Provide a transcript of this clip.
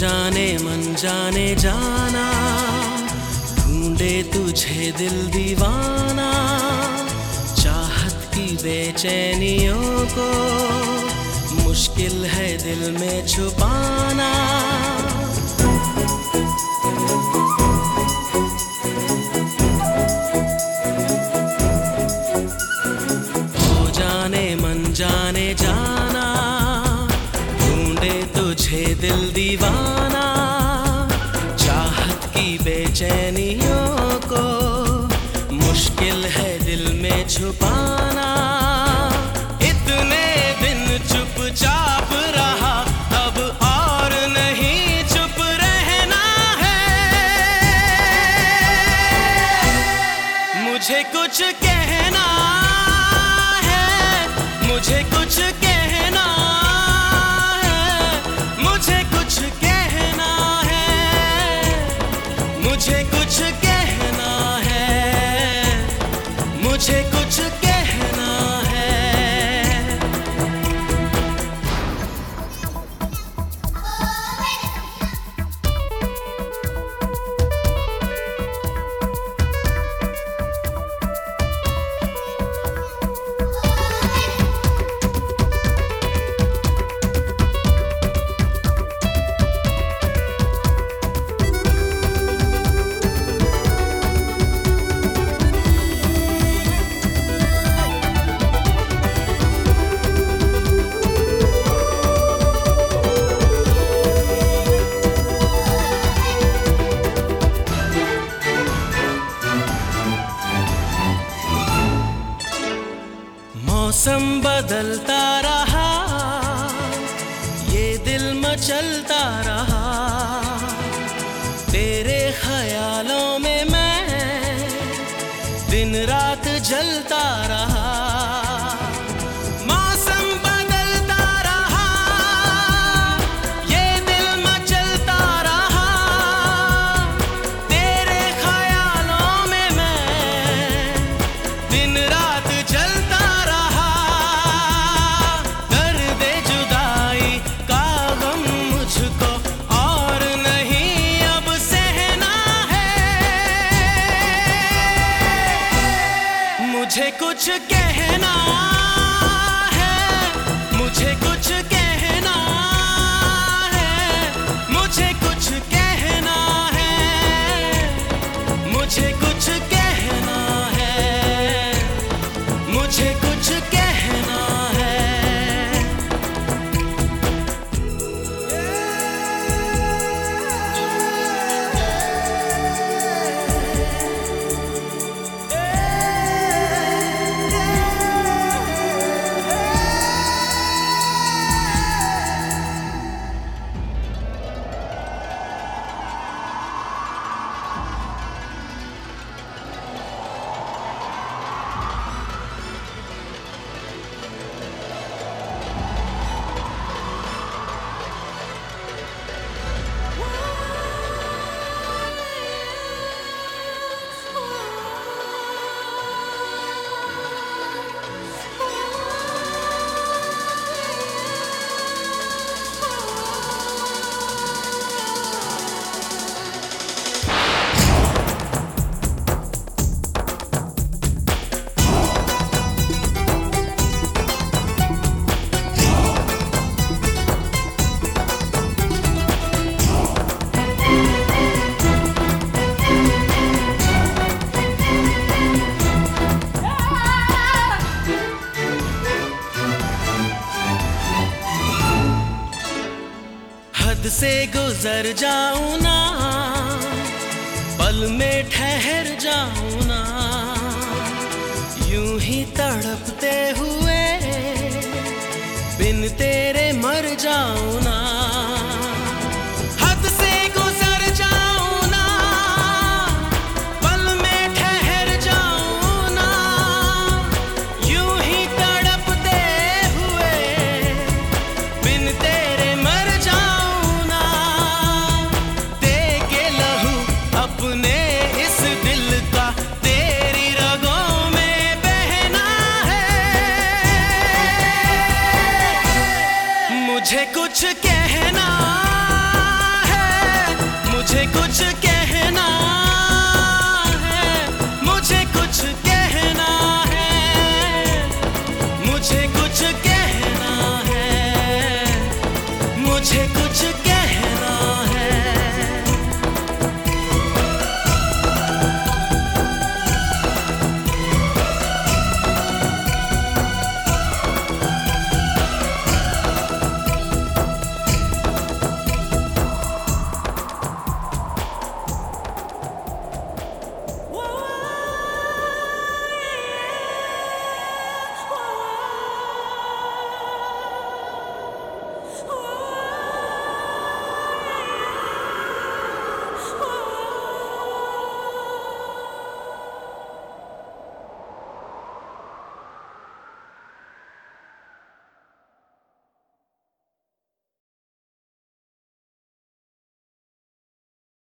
जाने मन जाने जाना, ढूंढे तुझे दिल दीवाना, चाहत की बेचैनियों को मुश्किल है दिल में छुपाना। हो जाने मन जाने जाना, ढूंढे तुझे दिल दीवाना, चाहत की बेचैनियों को मुश्किल है दिल में छुपाना। इतने दिन चुपचाप रहा, अब और नहीं चुप रहना है। मुझे कुछ कहना है, मुझे कुछ कहना है, मुझे कुछ कहना है, मुझे कुछ कहना है, मुझे कुछ कहना है। मौसम बदलता रहा, ये दिल मचलता रहा, तेरे ख्यालों में मैं दिन रात जलता रहा। मौसम बदलता रहा, ये दिल मचलता रहा, तेरे ख्यालों में मैं दिन रात जलता रहा। दर्द जुदाई का गम मुझको और नहीं अब सहना है। मुझे कुछ कहना है, मुझे कुछ कहना है, मुझे कुछ कहना है, मुझे कुछ कहना है, मुझे कुछ कहना है। हद से गुजर जाऊं ना, पल में ठहर जाऊं ना, यूं ही तड़पते हुए बिन तेरे मर जाऊं ना। हद से गुजर जाऊं ना, पल में ठहर जाऊं ना, यूं ही तड़पते हुए बिन तेरे मर जाऊं ना। दे के लहू अपने इस दिल का तेरी रगों में बहना है। मुझे कुछ कहना है, मुझे कुछ कहना है, मुझे कुछ कहना है, मुझे कुछ कहना है, मुझे